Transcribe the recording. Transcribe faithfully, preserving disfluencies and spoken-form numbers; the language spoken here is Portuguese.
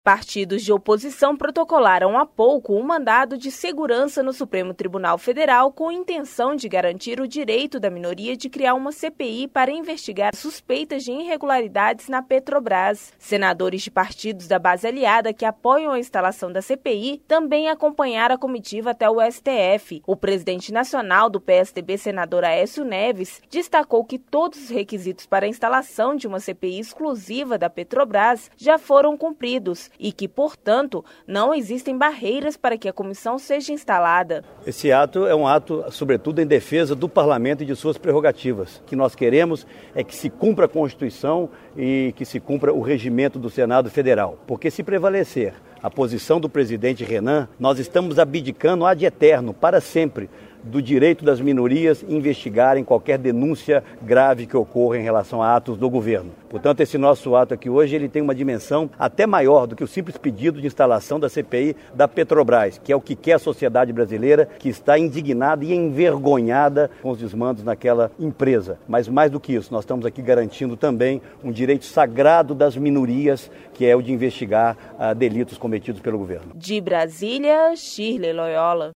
Partidos de oposição protocolaram há pouco um mandado de segurança no Supremo Tribunal Federal com a intenção de garantir o direito da minoria de criar uma C P I para investigar suspeitas de irregularidades na Petrobras. Senadores de partidos da base aliada que apoiam a instalação da C P I também acompanharam a comitiva até o S T F. O presidente nacional do P S D B, senador Aécio Neves, destacou que todos os requisitos para a instalação de uma C P I exclusiva da Petrobras já foram cumpridos e que, portanto, não existem barreiras para que a comissão seja instalada. Esse ato é um ato, sobretudo, em defesa do parlamento e de suas prerrogativas. O que nós queremos é que se cumpra a Constituição e que se cumpra o regimento do Senado Federal. Porque se prevalecer a posição do presidente Renan, nós estamos abdicando ad eterno, para sempre, do direito das minorias investigarem qualquer denúncia grave que ocorra em relação a atos do governo. Portanto, esse nosso ato aqui hoje ele tem uma dimensão até maior do que o simples pedido de instalação da C P I da Petrobras, que é o que quer a sociedade brasileira, que está indignada e envergonhada com os desmandos naquela empresa. Mas mais do que isso, nós estamos aqui garantindo também um direito sagrado das minorias, que é o de investigar uh, delitos cometidos pelo governo. De Brasília, Shirley Loyola.